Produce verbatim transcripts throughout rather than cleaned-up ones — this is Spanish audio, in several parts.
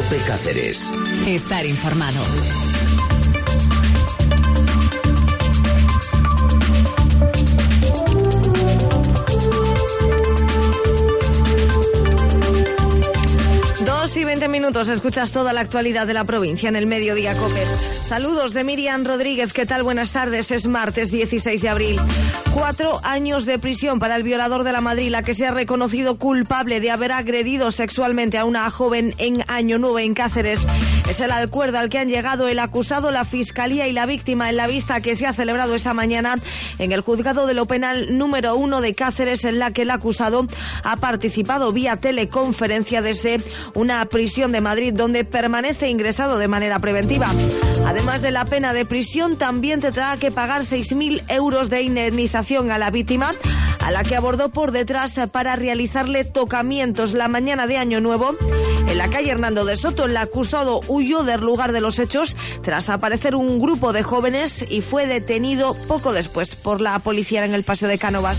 COPE Cáceres. Estar informado. Dos y veinte minutos, escuchas toda la actualidad de la provincia en el Mediodía COPE. Saludos de Miriam Rodríguez, ¿qué tal? Buenas tardes, es martes dieciséis de abril. Cuatro años de prisión para el violador de la Madrila, que se ha reconocido culpable de haber agredido sexualmente a una joven en Año Nuevo, en Cáceres. Es el acuerdo al que han llegado el acusado, la Fiscalía y la víctima en la vista que se ha celebrado esta mañana en el Juzgado de lo Penal número uno de Cáceres, en la que el acusado ha participado vía teleconferencia desde una prisión de Madrid, donde permanece ingresado de manera preventiva. Además de la pena de prisión, también tendrá que pagar seis mil euros de indemnización a la víctima, a la que abordó por detrás para realizarle tocamientos la mañana de Año Nuevo. En la calle Hernando de Soto, el acusado huyó del lugar de los hechos tras aparecer un grupo de jóvenes y fue detenido poco después por la policía en el Paseo de Cánovas.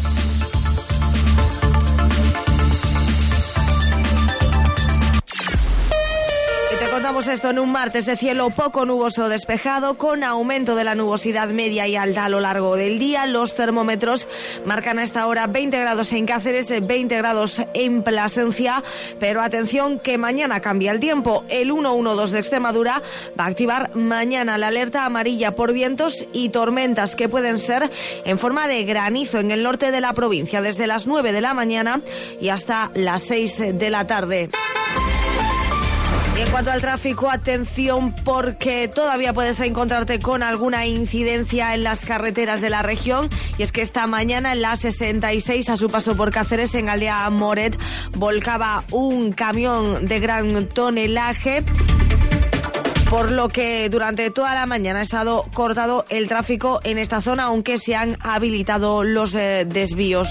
Contamos esto en un martes de cielo poco nuboso despejado, con aumento de la nubosidad media y alta a lo largo del día. Los termómetros marcan a esta hora veinte grados en Cáceres, veinte grados en Plasencia, pero atención que mañana cambia el tiempo. El ciento doce de Extremadura va a activar mañana la alerta amarilla por vientos y tormentas que pueden ser en forma de granizo en el norte de la provincia desde las nueve de la mañana y hasta las seis de la tarde. Y en cuanto al tráfico, atención, porque todavía puedes encontrarte con alguna incidencia en las carreteras de la región. Y es que esta mañana en la sesenta y seis, a su paso por Cáceres, en Aldea Moret, volcaba un camión de gran tonelaje, por lo que durante toda la mañana ha estado cortado el tráfico en esta zona, aunque se han habilitado los eh, desvíos.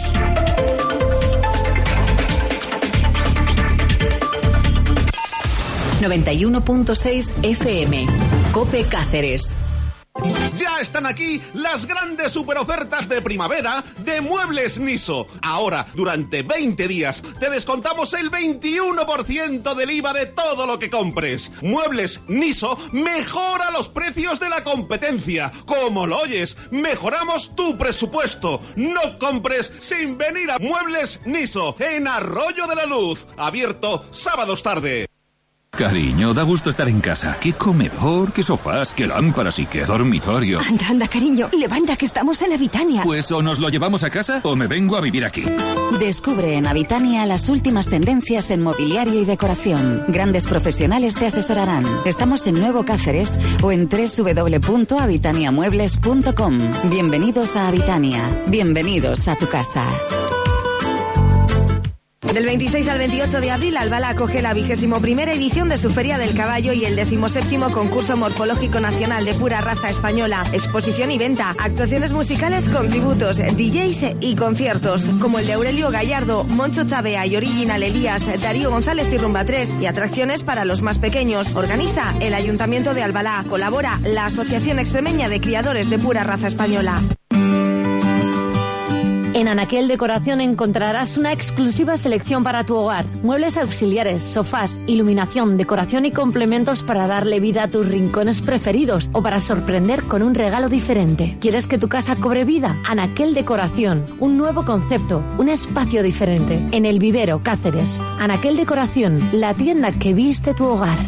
noventa y uno punto seis F M, COPE Cáceres. Ya están aquí las grandes superofertas de primavera de Muebles Niso. Ahora, durante veinte días, te descontamos el veintiuno por ciento del I V A de todo lo que compres. Muebles Niso mejora los precios de la competencia. Como lo oyes, mejoramos tu presupuesto. No compres sin venir a Muebles Niso, en Arroyo de la Luz. Abierto sábados tarde. Cariño, da gusto estar en casa. Qué comedor, qué sofás, qué lámparas y qué dormitorio. Anda, anda, cariño, levanta que estamos en Habitania. Pues o nos lo llevamos a casa o me vengo a vivir aquí. Descubre en Habitania las últimas tendencias en mobiliario y decoración. Grandes profesionales te asesorarán. Estamos en Nuevo Cáceres o en doble u doble u doble u punto habitania muebles punto com. Bienvenidos a Habitania. Bienvenidos a tu casa. Del veintiséis al veintiocho de abril, Albala acoge la vigésimo primera edición de su Feria del Caballo y el decimoséptimo Concurso Morfológico Nacional de Pura Raza Española. Exposición y venta, actuaciones musicales con tributos, D Js y conciertos, como el de Aurelio Gallardo, Moncho Chavea y Original Elías, Darío González y Rumba tres, y atracciones para los más pequeños. Organiza el Ayuntamiento de Albalá. Colabora la Asociación Extremeña de Criadores de Pura Raza Española. En Anaquel Decoración encontrarás una exclusiva selección para tu hogar. Muebles auxiliares, sofás, iluminación, decoración y complementos para darle vida a tus rincones preferidos o para sorprender con un regalo diferente. ¿Quieres que tu casa cobre vida? Anaquel Decoración, un nuevo concepto, un espacio diferente. En El Vivero, Cáceres. Anaquel Decoración, la tienda que viste tu hogar.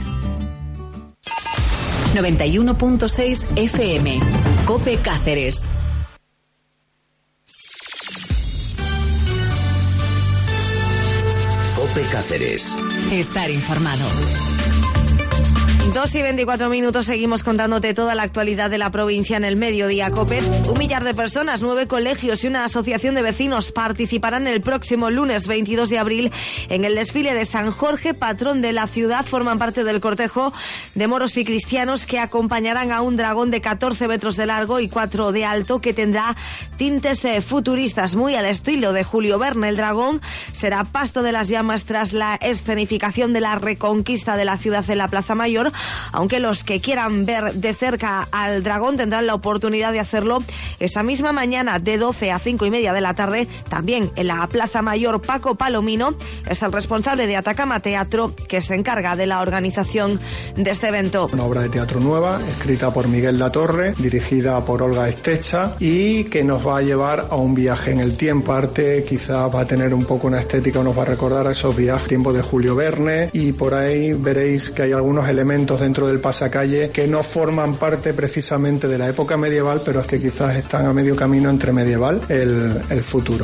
noventa y uno punto seis F M, COPE Cáceres. COPE Cáceres. Estar informado. Dos y veinticuatro minutos, seguimos contándote toda la actualidad de la provincia en el Mediodía COPE. Un millar de personas, nueve colegios y una asociación de vecinos participarán el próximo lunes veintidós de abril en el desfile de San Jorge, patrón de la ciudad. Forman parte del cortejo de moros y cristianos que acompañarán a un dragón de catorce metros de largo y cuatro de alto, que tendrá tintes eh, futuristas, muy al estilo de Julio Verne. El dragón será pasto de las llamas tras la escenificación de la reconquista de la ciudad en la Plaza Mayor, aunque los que quieran ver de cerca al dragón tendrán la oportunidad de hacerlo esa misma mañana de doce a cinco y media de la tarde, también en la Plaza Mayor. Paco Palomino es el responsable de Atacama Teatro, que se encarga de la organización de este evento. Una obra de teatro nueva, escrita por Miguel Latorre, dirigida por Olga Estecha, y que nos va a llevar a un viaje en el tiempo. Arte quizá va a tener un poco una estética, nos va a recordar a esos viajes, tiempo de Julio Verne, y por ahí veréis que hay algunos elementos dentro del pasacalle que no forman parte precisamente de la época medieval, pero es que quizás están a medio camino entre medieval y el, el futuro.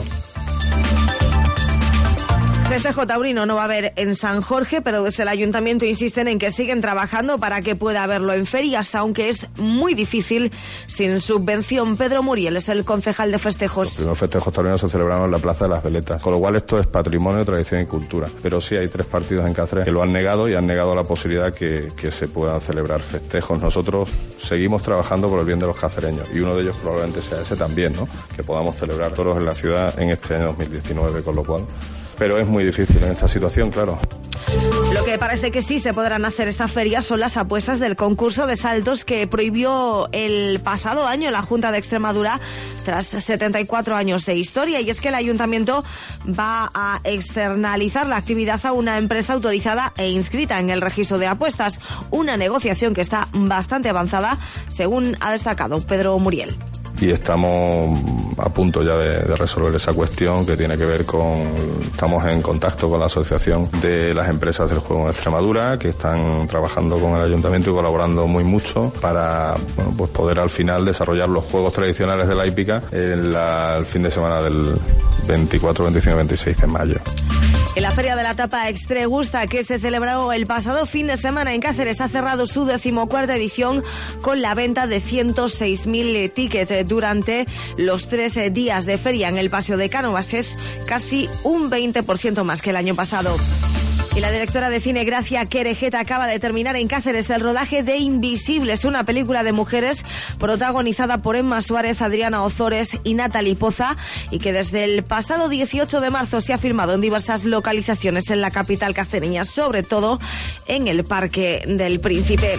Festejo taurino no va a haber en San Jorge, pero desde el ayuntamiento insisten en que siguen trabajando para que pueda haberlo en ferias, aunque es muy difícil sin subvención. Pedro Muriel es el concejal de festejos. Los primeros festejos taurinos se celebraron en la Plaza de las Veletas, con lo cual esto es patrimonio, tradición y cultura. Pero sí hay tres partidos en Cáceres que lo han negado y han negado la posibilidad que, que se puedan celebrar festejos. Nosotros seguimos trabajando por el bien de los cacereños, y uno de ellos probablemente sea ese también, ¿no? Que podamos celebrar toros en la ciudad en este año dos mil diecinueve, con lo cual... Pero es muy difícil en esta situación, claro. Lo que parece que sí se podrán hacer esta feria son las apuestas del concurso de saltos que prohibió el pasado año la Junta de Extremadura tras setenta y cuatro años de historia. Y es que el ayuntamiento va a externalizar la actividad a una empresa autorizada e inscrita en el registro de apuestas. Una negociación que está bastante avanzada, según ha destacado Pedro Muriel. Y estamos a punto ya de, de resolver esa cuestión, que tiene que ver con... Estamos en contacto con la Asociación de las Empresas del Juego en Extremadura, que están trabajando con el ayuntamiento y colaborando muy mucho para, bueno, pues poder al final desarrollar los juegos tradicionales de la hípica en la, el fin de semana del veinticuatro, veinticinco y veintiséis de mayo. En la Feria de la Tapa Extregusta, que se celebró el pasado fin de semana en Cáceres, ha cerrado su decimocuarta edición con la venta de ciento seis mil tickets durante los tres días de feria en el Paseo de Cánovas. Es casi un veinte por ciento más que el año pasado. Y la directora de cine Gracia Querejeta acaba de terminar en Cáceres el rodaje de Invisibles, una película de mujeres protagonizada por Emma Suárez, Adriana Ozores y Natalie Poza, y que desde el pasado dieciocho de marzo se ha filmado en diversas localizaciones en la capital cacereña, sobre todo en el Parque del Príncipe.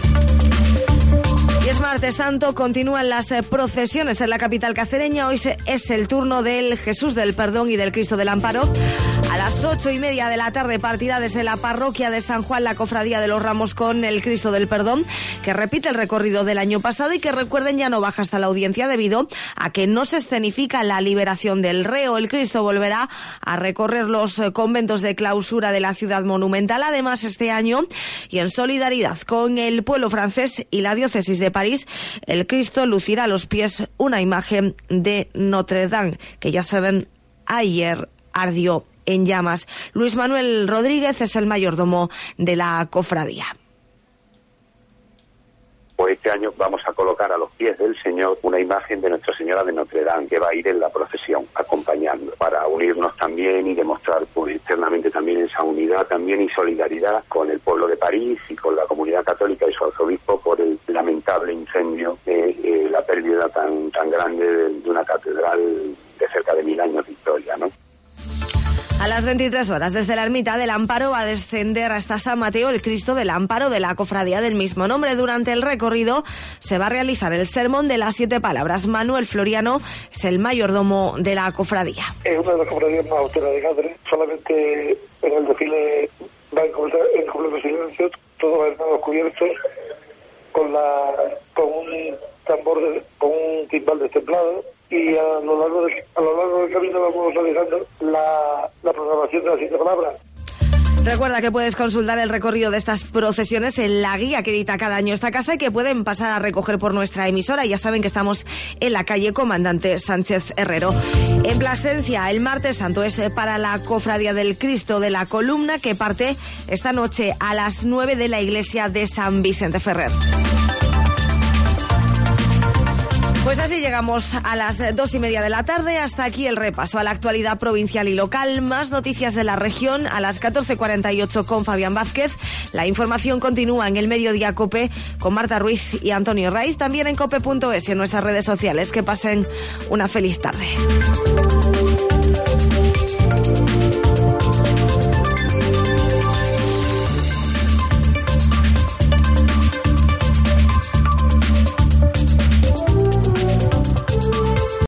Y es martes santo, continúan las procesiones en la capital cacereña. Hoy es el turno del Jesús del Perdón y del Cristo del Amparo. A las ocho y media de la tarde partirá desde la parroquia de San Juan la Cofradía de los Ramos con el Cristo del Perdón, que repite el recorrido del año pasado y que, recuerden, ya no baja hasta la audiencia debido a que no se escenifica la liberación del reo. El Cristo volverá a recorrer los conventos de clausura de la ciudad monumental. Además, este año, y en solidaridad con el pueblo francés y la diócesis de París, el Cristo lucirá a los pies una imagen de Notre Dame, que ya saben, ayer ardió en llamas. Luis Manuel Rodríguez es el mayordomo de la cofradía. Pues este año vamos a colocar a los pies del Señor una imagen de Nuestra Señora de Notre Dame, que va a ir en la procesión acompañando, para unirnos también y demostrar pues externamente también esa unidad también y solidaridad con el pueblo de París y con la comunidad católica y su arzobispo por el lamentable incendio, de eh, la pérdida tan tan grande de, de una catedral de cerca de mil años de historia, ¿no? A las veintitrés horas, desde la ermita del Amparo, va a descender hasta San Mateo el Cristo del Amparo de la cofradía del mismo nombre. Durante el recorrido se va a realizar el sermón de las siete palabras. Manuel Floriano es el mayordomo de la cofradía. Es una de las cofradías más austeras de Cáceres. Solamente en el desfile va en completo silencio, todos hermanos cubiertos, con la con un tambor, de, con un timbal destemplado. Y a lo largo del, a lo largo del camino vamos realizando la, la programación de las siete palabras. Recuerda que puedes consultar el recorrido de estas procesiones en la guía que edita cada año esta casa y que pueden pasar a recoger por nuestra emisora. Ya saben que estamos en la calle Comandante Sánchez Herrero. En Plasencia, el martes santo es para la cofradía del Cristo de la Columna, que parte esta noche a las nueve de la iglesia de San Vicente Ferrer. Pues así llegamos a las dos y media de la tarde. Hasta aquí el repaso a la actualidad provincial y local. Más noticias de la región a las catorce cuarenta y ocho con Fabián Vázquez. La información continúa en el Mediodía COPE con Marta Ruiz y Antonio Raiz. También en cope punto es y en nuestras redes sociales. Que pasen una feliz tarde.